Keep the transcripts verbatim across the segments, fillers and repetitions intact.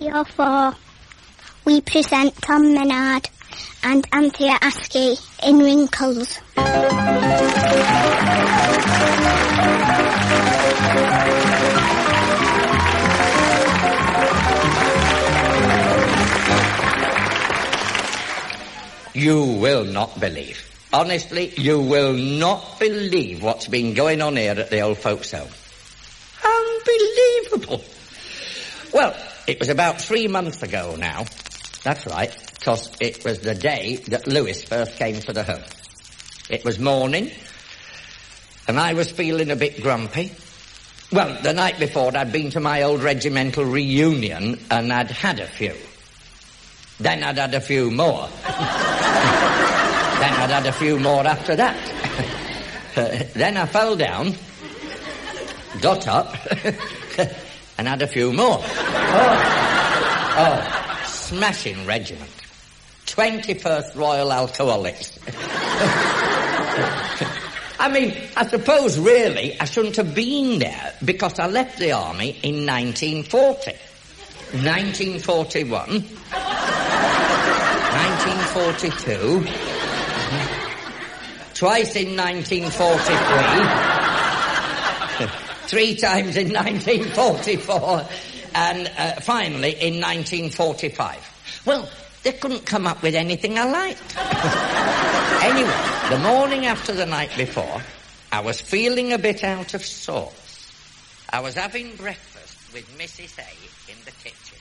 Radio four, we present Tom Menard and Anthea Askey in Wrinkles. You will not believe. Honestly, you will not believe what's been going on here at the old folks' home. Unbelievable. Well, it was about three months ago now. That's right, because it was the day that Lewis first came to the home. It was morning, and I was feeling a bit grumpy. Well, the night before, I'd been to my old regimental reunion, and I'd had a few. Then I'd had a few more. Then I'd had a few more after that. uh, then I fell down, got up, and had a few more. Oh, oh, smashing regiment. twenty-first Royal Alcoholics. I mean, I suppose, really, I shouldn't have been there because I left the army in nineteen forty. nineteen forty-one. nineteen forty-two. Twice in nineteen forty-three. Three times in nineteen forty-four. And uh, finally in nineteen forty-five. Well, they couldn't come up with anything I liked. Anyway, the morning after the night before, I was feeling a bit out of sorts. I was having breakfast with Missus A in the kitchen.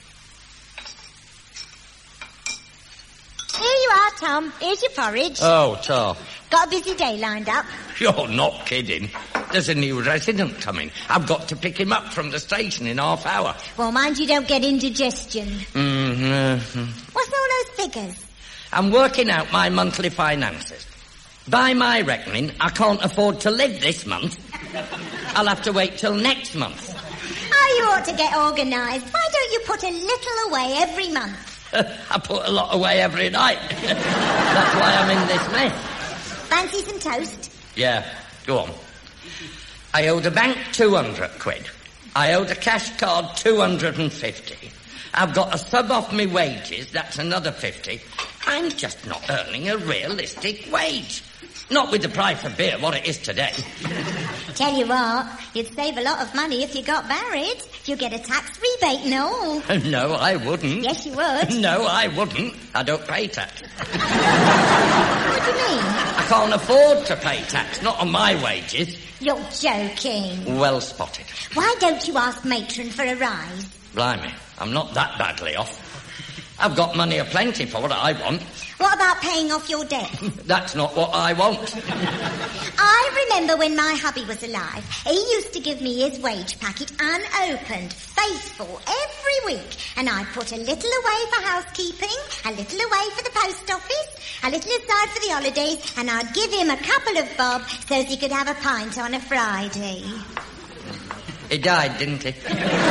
Here you are, Tom. Here's your porridge. Oh, Tom. Got a busy day lined up. You're not kidding. There's a new resident coming. I've got to pick him up from the station in half hour. Well, mind you don't get indigestion. Mm-hmm. What's all those figures? I'm working out my monthly finances. By my reckoning, I can't afford to live this month. I'll have to wait till next month. Oh, you ought to get organised. Why don't you put a little away every month? I put a lot away every night. That's why I'm in this mess. Fancy some toast? Yeah, go on. I owed a bank two hundred quid. I owed a cash card two hundred fifty. I've got a sub off me wages, that's another fifty. I'm just not earning a realistic wage. Not with the price of beer, what it is today. Tell you what, you'd save a lot of money if you got married. You get a tax rebate and all. No, I wouldn't. Yes, you would. No, I wouldn't. I don't pay tax. What do you mean? I can't afford to pay tax, not on my wages. You're joking. Well spotted. Why don't you ask Matron for a rise? Blimey, I'm not that badly off. I've got money aplenty for what I want. What about paying off your debt? That's not what I want. I remember when my hubby was alive, he used to give me his wage packet unopened, faithful, every week. And I'd put a little away for housekeeping, a little away for the post office, a little aside for the holidays, and I'd give him a couple of bob so as he could have a pint on a Friday. He died, didn't he?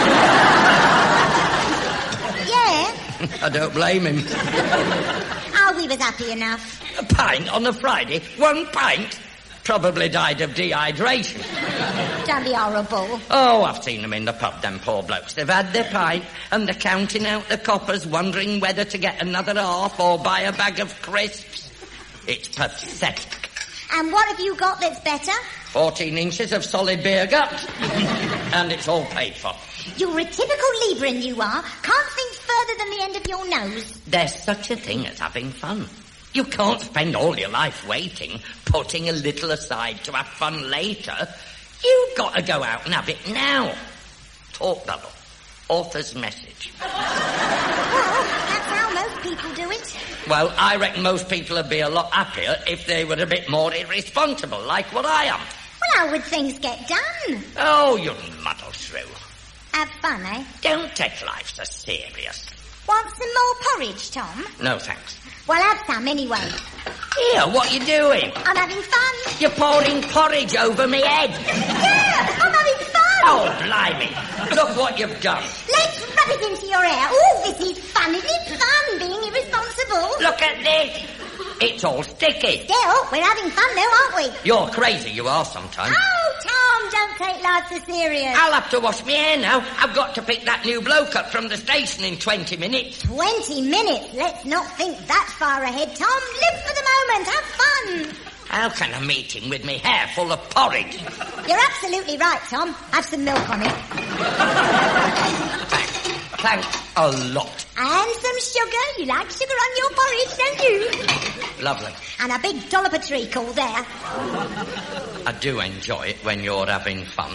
Yeah. I don't blame him. Oh, we was happy enough. A pint on a Friday? One pint? Probably died of dehydration. Don't be horrible. Oh, I've seen them in the pub, them poor blokes. They've had their pint and they're counting out the coppers, wondering whether to get another half or buy a bag of crisps. It's pathetic. And what have you got that's better? Fourteen inches of solid beer gut. And it's all paid for. You're a typical Libran, you are. Can't think further than the end of your nose. There's such a thing as having fun. You can't spend all your life waiting, putting a little aside to have fun later. You've got to go out and have it now. Talk bubble. Author's message. Well, that's how most people do it. Well, I reckon most people would be a lot happier if they were a bit more irresponsible, like what I am. Well, how would things get done? Oh, you'll muddle through. Have fun, eh? Don't take life so serious. Want some more porridge, Tom? No, thanks. Well, have some anyway. Here, what are you doing? I'm having fun. You're pouring porridge over me head. Yeah, I'm having fun. Oh, blimey. Look what you've done. Let's rub it into your hair. Oh, this is fun. Is it fun being irresponsible? Look at this. It's all sticky. Still, we're having fun though, aren't we? You're crazy, you are sometimes. Oh, Tom, don't take life so serious. I'll have to wash my hair now. I've got to pick that new bloke up from the station in twenty minutes. Twenty minutes? Let's not think that far ahead, Tom. Live for the moment. Have fun. How can a meeting with me hair full of porridge? You're absolutely right, Tom. Have some milk on it. Thanks. Thanks a lot. And some sugar. You like sugar on your porridge, don't you? Lovely. And a big dollop of treacle there. I do enjoy it when you're having fun.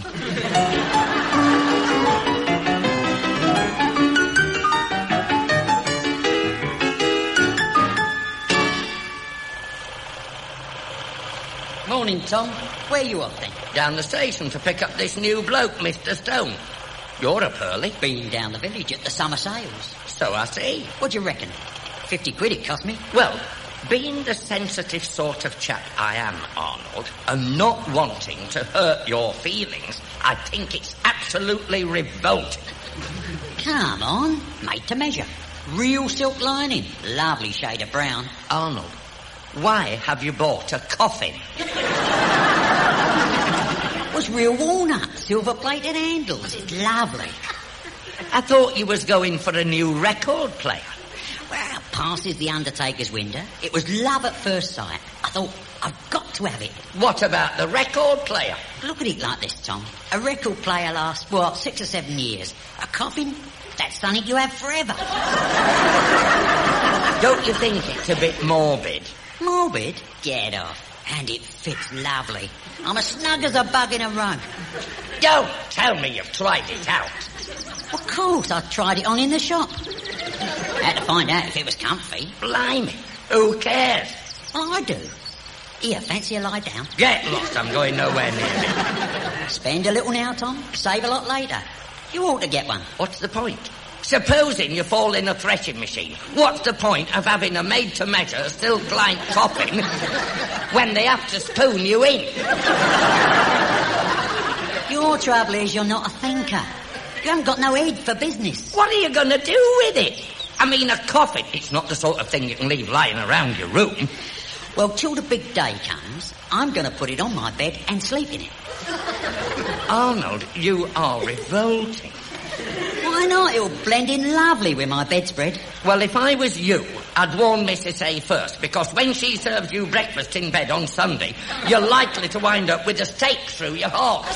Morning, Tom. Where you off then? Down the station to pick up this new bloke, Mister Stone. You're up early. Been down the village at the summer sales. So I see. What do you reckon? Fifty quid it cost me. Well, being the sensitive sort of chap I am, Arnold, and not wanting to hurt your feelings, I think it's absolutely revolting. Come on. Made to measure. Real silk lining. Lovely shade of brown. Arnold, why have you bought a coffin? Was real walnut, silver-plated handles. It's lovely. I thought you was going for a new record player. Well, passes the undertaker's window. It was love at first sight. I thought, I've got to have it. What about the record player? Look at it like this, Tom. A record player lasts, what, six or seven years. A coffin? That's something you have forever. Don't you think it's a bit morbid? Morbid? Get off. And it fits lovely. I'm as snug as a bug in a rug. Don't tell me you've tried it out. Of course, I tried it on in the shop. Had to find out if it was comfy. Blimey, who cares? Well, I do. Here, fancy a lie down? Get lost, I'm going nowhere near it. Spend a little now, Tom. Save a lot later. You ought to get one. What's the point? Supposing you fall in a threshing machine, what's the point of having a made-to-measure, silk-lined coffin when they have to spoon you in? Your trouble is you're not a thinker. You haven't got no head for business. What are you going to do with it? I mean, a coffin, it's not the sort of thing you can leave lying around your room. Well, till the big day comes, I'm going to put it on my bed and sleep in it. Arnold, you are revolting. Why not? It'll blend in lovely with my bedspread. Well, if I was you, I'd warn Missus A first, because when she serves you breakfast in bed on Sunday, you're likely to wind up with a stake through your heart.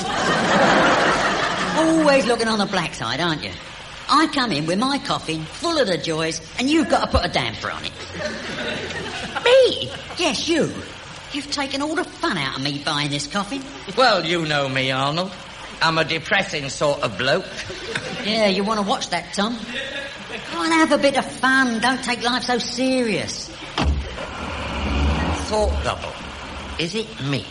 Always looking on the black side, aren't you? I come in with my coffin, full of the joys, and you've got to put a damper on it. Me? Yes, you. You've taken all the fun out of me buying this coffin. Well, you know me, Arnold. I'm a depressing sort of bloke. Yeah, you want to watch that, Tom? Go on, have a bit of fun. Don't take life so serious. Thought double. Is it me?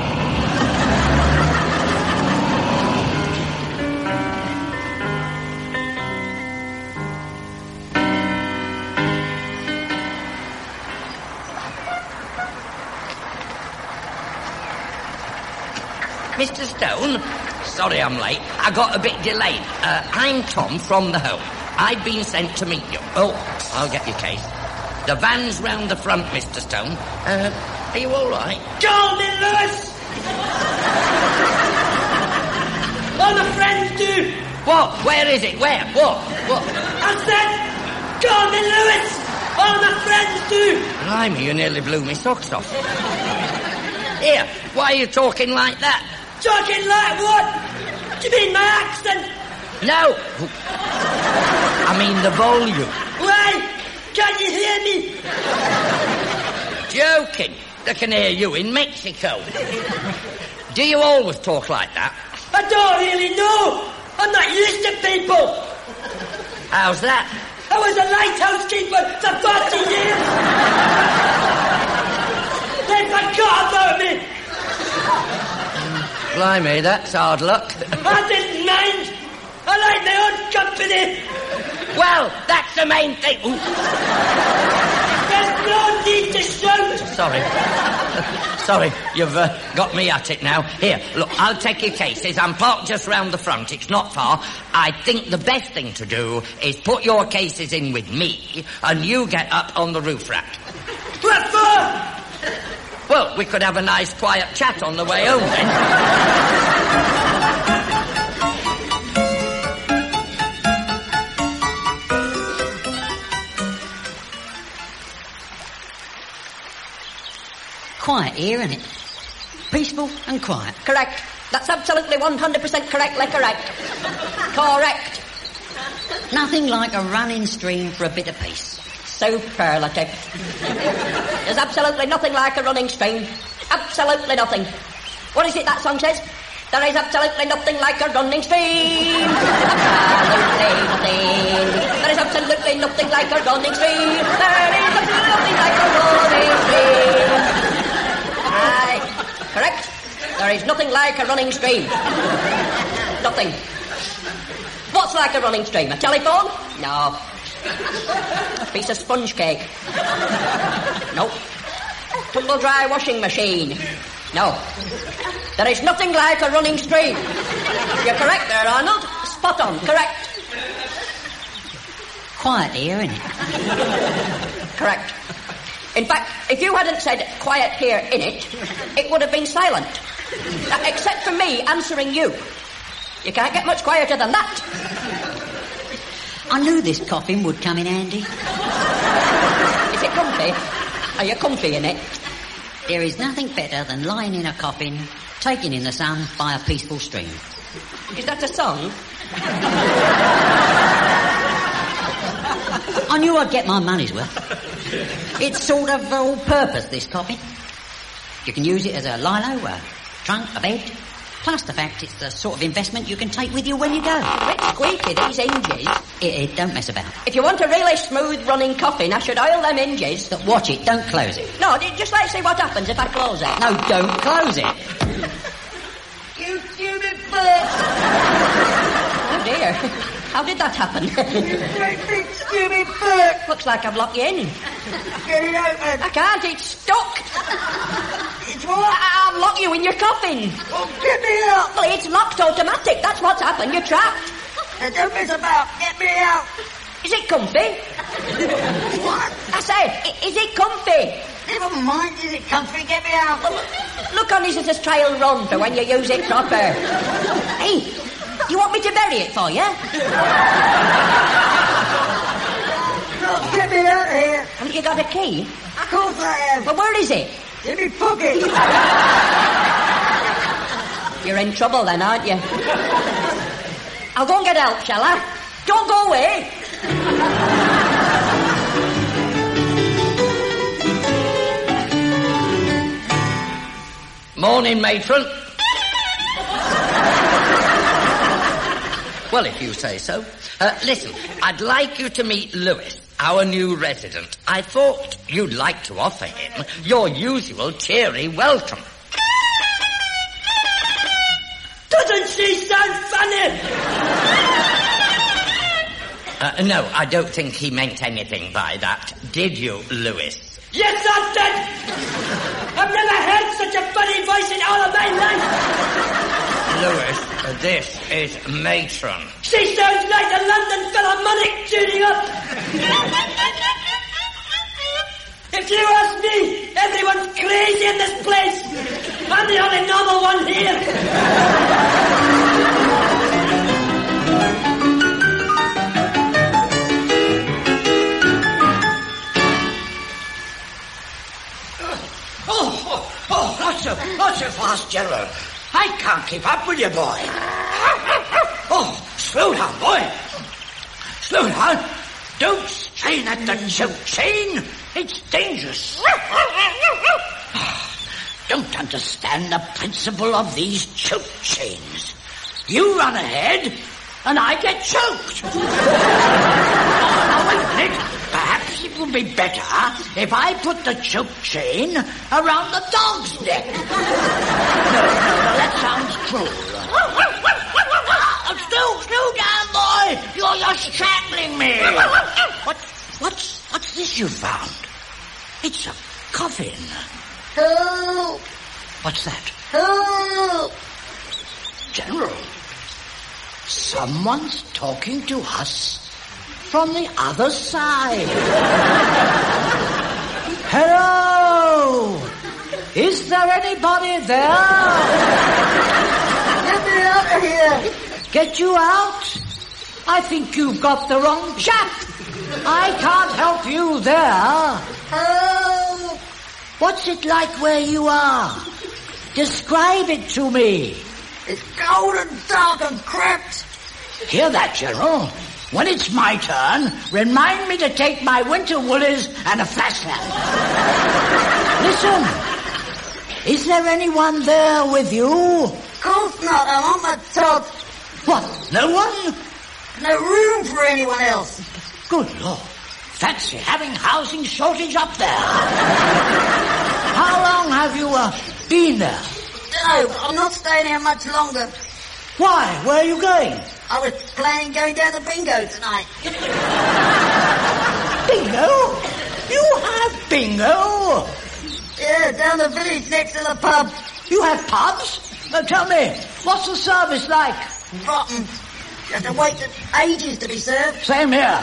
Mister Stone? Sorry I'm late. I got a bit delayed. Uh, I'm Tom from the home. I've been sent to meet you. Oh, I'll get your case. The van's round the front, Mister Stone. Uh, are you all right? Golden Lewis! All my friends do. What? Where is it? Where? What? What? I said, Golden Lewis! All my friends do. Blimey, you nearly blew me socks off. Here, why are you talking like that? Talking like what? Do you mean my accent? No. I mean the volume. Why? Can you hear me? Joking. They can hear you in Mexico. Do you always talk like that? I don't really know. I'm not used to people. How's that? I was a lighthouse keeper for forty years. They forgot about me. Blimey, that's hard luck. I didn't mind. I like my own company. Well, that's the main thing. Ooh. There's no need to shout. Sorry. Sorry, you've uh, got me at it now. Here, look, I'll take your cases. I'm parked just round the front. It's not far. I think the best thing to do is put your cases in with me and you get up on the roof rack. What for? Well, we could have a nice quiet chat on the way home then. quiet here, isn't it? Peaceful and quiet. Correct. That's absolutely one hundred percent correctly correct. Correct. Nothing like a running stream for a bit of peace. Superlative. There's absolutely nothing like a running stream. Absolutely nothing. What is it that song says? There is absolutely nothing like a running stream. Absolutely nothing. There is absolutely nothing like a running stream. There is absolutely nothing like a running stream. Aye. Correct? There is nothing like a running stream. Nothing. What's like a running stream? A telephone? No. A piece of sponge cake? Nope. Tumble dry washing machine? No. There is nothing like a running stream. You're correct there, Arnold. Spot on. Correct. Quiet here, isn't it? Correct. In fact, if you hadn't said quiet here in it, it would have been silent. Uh, except for me answering you. You can't get much quieter than that. I knew this coffin would come in handy. Is it comfy? Are you comfy in it? There is nothing better than lying in a coffin, taken in the sun by a peaceful stream. Is that a song? I knew I'd get my money's worth. It's sort of all purpose, this coffin. You can use it as a lilo, a trunk, a bed. Plus the fact it's the sort of investment you can take with you when you go. A bit squeaky, these hinges. It, it don't mess about. If you want a really smooth running coffin, I should oil them hinges. But watch it, don't close it. No, just let's see what happens if I close it. No, don't close it. You stupid bird! Oh dear. How did that happen? You big stupid bird! Looks like I've locked you in. Get it open! I can't, it's stuck. It's what? I- I've locked you in your coffin. Oh, get me out! Well, it's locked automatic, that's what's happened, you're trapped. Now, don't mess about! Get me out! Is it comfy? What? I say, i- is it comfy? Never mind, is it comfy? Get me out! Look on this as a trial run for when you use it proper. Hey, you want me to bury it for you? No, get me out of here! Haven't you got a key? Of course I have! Well, where is it? In me pocket! You're in trouble then, aren't you? I'll go and get help, shall I? Don't go away! Morning, matron. Well, if you say so. Uh, listen, I'd like you to meet Lewis, our new resident. I thought you'd like to offer him your usual cheery welcome. Doesn't she sound funny? Uh, no, I don't think he meant anything by that. Did you, Lewis? Yes, I did! I've never heard such a funny voice in all of my life! Lewis, uh, this is Matron. She sounds like a London Philharmonic tuning up! If you ask me, everyone's crazy in this place! I'm the only normal one here! So, not so fast, General. I can't keep up with you, boy. Oh, slow down, boy. Slow down. Don't strain at the choke chain. It's dangerous. Don't understand the principle of these choke chains. You run ahead, and I get choked. Now, wait a minute. Perhaps it would be better if I put the choke chain around the dog's neck. No, no, no, that sounds cruel. Oh, slow, slow down, boy. You're, you're strangling me. What, what's, what's this you found? It's a coffin. Help! What's that? Help! General, someone's talking to us from the other side. Hello! Is there anybody there? Get me out of here! Get you out? I think you've got the wrong chap. I can't help you there. Help! What's it like where you are? Describe it to me. It's cold and dark and cramped. Hear that, General? When it's my turn, remind me to take my winter woolies and a flashlamp. Listen, is there anyone there with you? Of course not, I'm on the top. What, no one? No room for anyone else. Good Lord, fancy having housing shortage up there. How long have you uh, been there? No, I'm not staying here much longer. Why, where are you going? I was planning going down to bingo tonight. Bingo? You have bingo? Yeah, down the village next to the pub. You have pubs? Now tell me, what's the service like? Rotten. You have to wait ages to be served. Same here.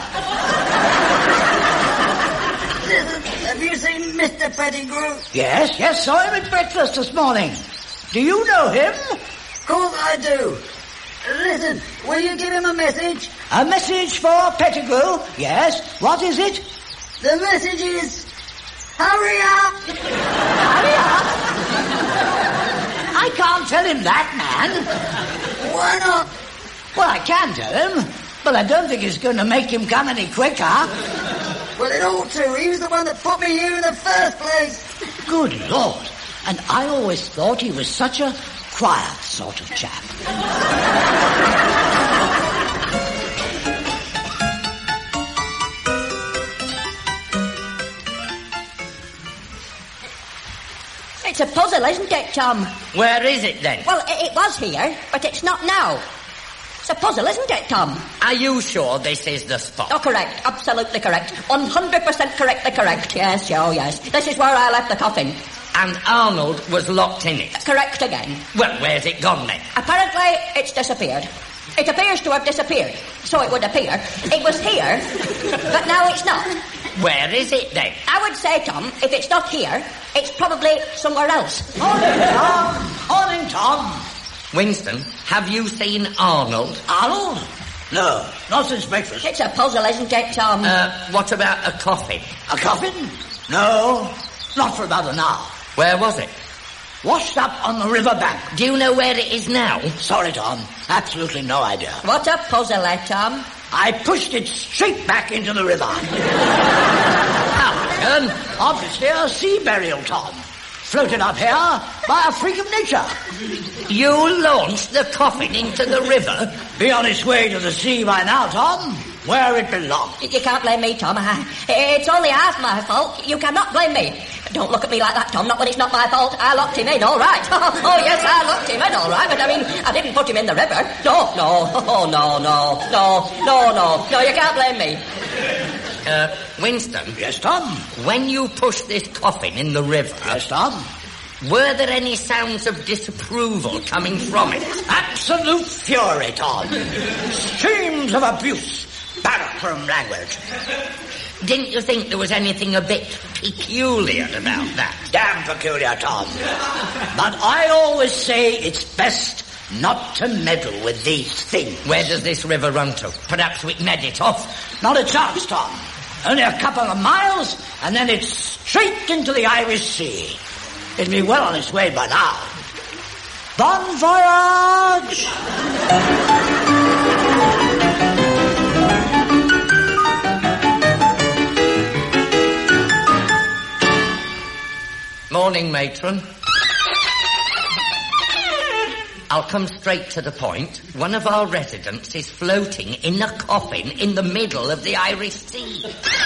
Listen, have you seen Mister Pettigrew? Yes, yes, saw him at breakfast this morning. Do you know him? Of course I do. Listen, will you give him a message? A message for Pettigrew? Yes. What is it? The message is, hurry up! Hurry up? I can't tell him that, man. Why not? Well, I can tell him, but I don't think it's going to make him come any quicker. Well, it ought to. He was the one that put me here in the first place. Good Lord. And I always thought he was such a quiet sort of chap. It's a puzzle, isn't it, Tom? Where is it, then? Well, it, it was here, but it's not now. It's a puzzle, isn't it, Tom? Are you sure this is the spot? Oh, correct. Absolutely correct. one hundred percent correctly correct. Yes, oh, yes. This is where I left the coffin. And Arnold was locked in it? Correct again. Well, where's it gone, then? Apparently, it's disappeared. It appears to have disappeared. So it would appear. It was here, but now it's not. Where is it, then? I would say, Tom, if it's not here, it's probably somewhere else. Morning, Tom. Morning, Tom. Winston, have you seen Arnold? Arnold? No, not since breakfast. It's a puzzle, isn't it, Tom? Uh, what about a coffin? A coffin? No, not for about an hour. Where was it? Washed up on the river bank. Do you know where it is now? Sorry, Tom. Absolutely no idea. What a puzzle, eh, Tom? I pushed it straight back into the river. How, um, Obviously a sea burial, Tom. Floated up here by a freak of nature. You launched the coffin into the river? Be on its way to the sea by now, Tom. Where it belongs. You can't blame me, Tom. It's only half my fault. You cannot blame me. Don't look at me like that, Tom. Not when it's not my fault. I locked him in, all right. Oh, yes, I locked him in, all right. But, I mean, I didn't put him in the river. No, no. Oh, no, no. No, no, no. No, you can't blame me. Uh, Winston? Yes, Tom? When you pushed this coffin in the river... Yes, Tom? Were there any sounds of disapproval coming from it? Absolute fury, Tom. Streams of abuse. Barrack-room language. Didn't you think there was anything a bit peculiar about that? Damn peculiar, Tom. But I always say it's best not to meddle with these things. Where does this river run to? Perhaps we'd med it off. Not a chance, Tom. Only a couple of miles, and then it's straight into the Irish Sea. It'll be well on its way by now. Bon voyage! Morning, matron. I'll come straight to the point. One of our residents is floating in a coffin in the middle of the Irish Sea.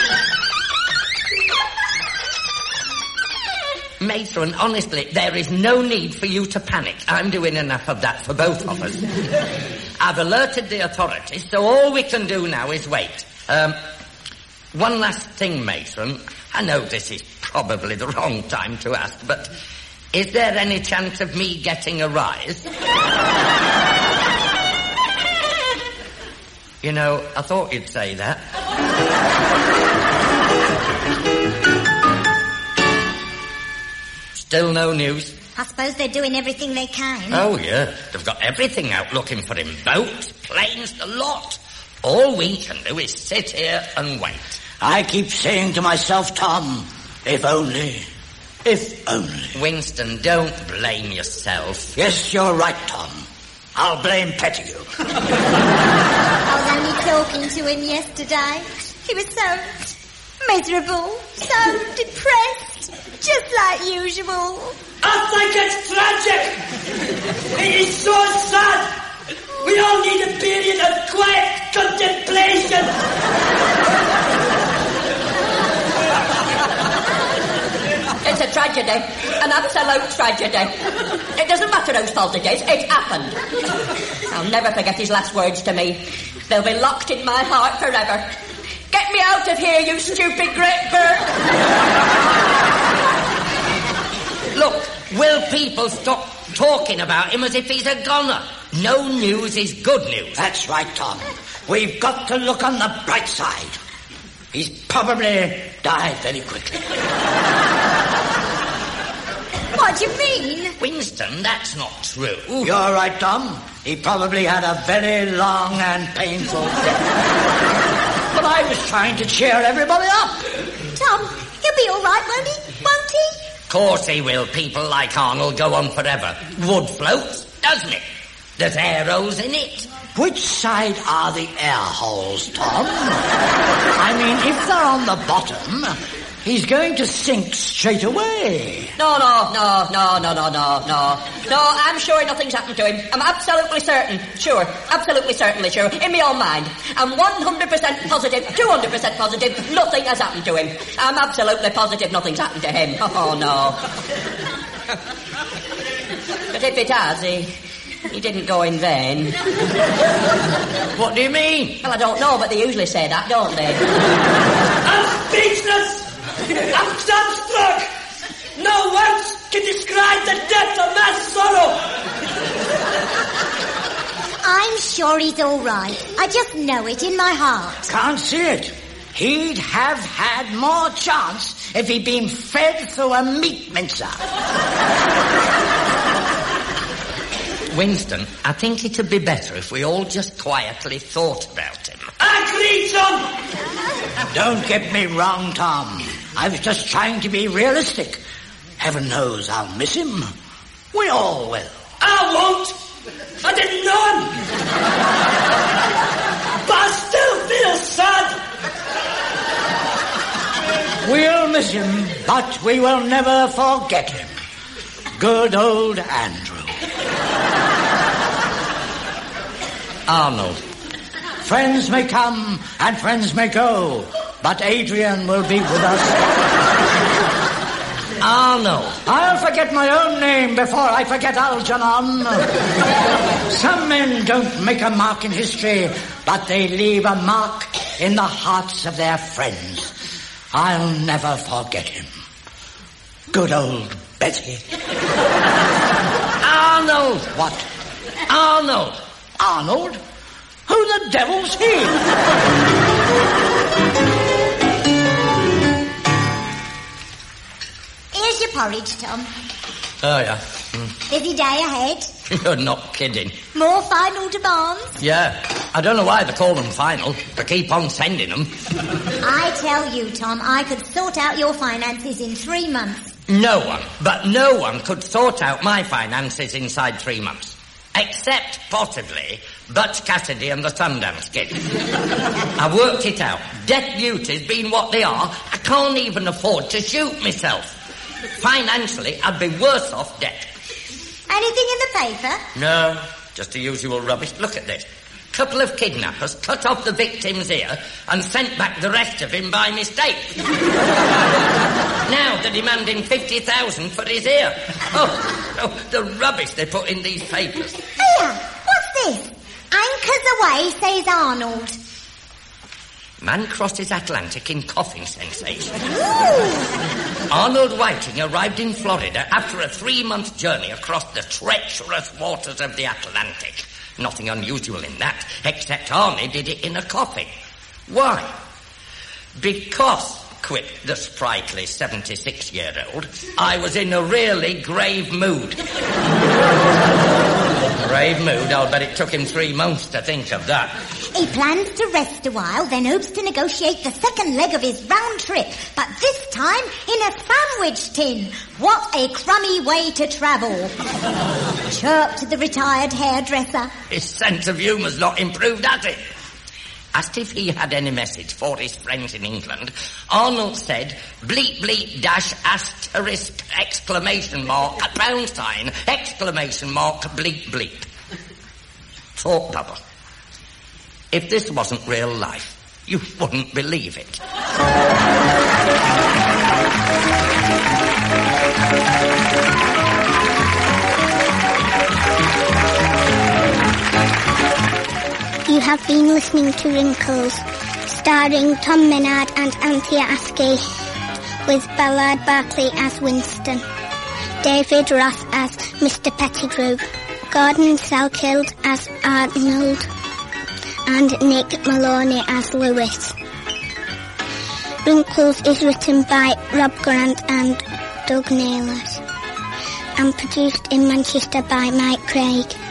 Matron, honestly, there is no need for you to panic. I'm doing enough of that for both of us. I've alerted the authorities, so all we can do now is wait. Um, one last thing, matron. I know this is probably the wrong time to ask, but is there any chance of me getting a rise? You know, I thought you'd say that. Still no news? I suppose they're doing everything they can. Oh, yeah. They've got everything out looking for him. Boats, planes, the lot. All we can do is sit here and wait. I keep saying to myself, Tom, if only, If only. Winston, don't blame yourself. Yes, you're right, Tom. I'll blame Pettigrew. I was only talking to him yesterday. He was so miserable, so depressed, just like usual. I think it's tragic. It is so sad. We all need a period of quiet contemplation. It's a tragedy. An absolute tragedy. It doesn't matter whose fault it is. It happened. I'll never forget his last words to me. They'll be locked in my heart forever. Get me out of here, you stupid great bird. Look, will people stop talking about him as if he's a goner? No news is good news. That's right, Tom. We've got to look on the bright side. He's probably died very quickly. What do you mean? Winston, that's not true. You're right, Tom. He probably had a very long and painful death. But I was trying to cheer everybody up. Tom, he'll be all right, won't he? Won't he? Of course he will. People like Arnold go on forever. Wood floats, doesn't it? There's air holes in it. Which side are the air holes, Tom? I mean, if they're on the bottom, he's going to sink straight away. No, no, no, no, no, no, no, no. No, I'm sure nothing's happened to him. I'm absolutely certain. Sure. Absolutely certainly sure. In my own mind. I'm one hundred percent positive, two hundred percent positive, nothing has happened to him. I'm absolutely positive nothing's happened to him. Oh, no. But if it has, he... He didn't go in vain. What do you mean? Well, I don't know, but they usually say that, don't they? I'm speechless! I'm dumbstruck! No words can describe the depth of my sorrow! I'm sure he's all right. I just know it in my heart. Can't see it. He'd have had more chance if he'd been fed through a meat mincer. Winston, I think it'd be better if we all just quietly thought about him. Agree, Tom! Don't get me wrong, Tom. I was just trying to be realistic. Heaven knows I'll miss him. We all will. I won't! I didn't know him! But I still feel sad! We'll miss him, but we will never forget him. Good old Andrew. Arnold. Friends may come and friends may go, but Adrian will be with us. Arnold. I'll forget my own name before I forget Algernon. Some men don't make a mark in history, but they leave a mark in the hearts of their friends. I'll never forget him. Good old Betty. Arnold. What? Arnold. Arnold? Who the devil's he? Here's your porridge, Tom. Oh, yeah. Busy day ahead. You're not kidding. More final demands. Yeah. I don't know why they call them final. They keep on sending them. I tell you, Tom, I could sort out your finances in three months. No one, but no one could sort out my finances inside three months. Except, possibly, Butch Cassidy and the Sundance Kid. I've worked it out. Deaf beauties being what they are, I can't even afford to shoot myself. Financially, I'd be worse off dead. Anything in the paper? No, just the usual rubbish. Look at this. Couple of kidnappers cut off the victim's ear and sent back the rest of him by mistake. Now they're demanding fifty thousand for his ear. Oh, oh, the rubbish they put in these papers. Here, what's this? Anchors away, says Arnold. Man crosses Atlantic in coughing sensation. Ooh. Arnold Whiting arrived in Florida after a three-month journey across the treacherous waters of the Atlantic. Nothing unusual in that, except Arnie did it in a coffin. Why? Because, quipped the sprightly seventy-six-year-old, I was in a really grave mood. brave mood. I'll bet it took him three months to think of that. He plans to rest a while, then hopes to negotiate the second leg of his round trip, but this time in a sandwich tin. What a crummy way to travel. Chirped the retired hairdresser. His sense of humour's not improved, has it? Asked if he had any message for his friends in England, Arnold said, bleep bleep dash asterisk exclamation mark pound sign exclamation mark bleep bleep. Thought bubble. If this wasn't real life, you wouldn't believe it. You have been listening to Wrinkles, starring Tom Menard and Anthea Askey, with Ballard Bartley as Winston, David Roth as Mister Pettigrew, Gordon Selkirk as Arnold, and Nick Maloney as Lewis. Wrinkles is written by Rob Grant and Doug Naylor, and produced in Manchester by Mike Craig.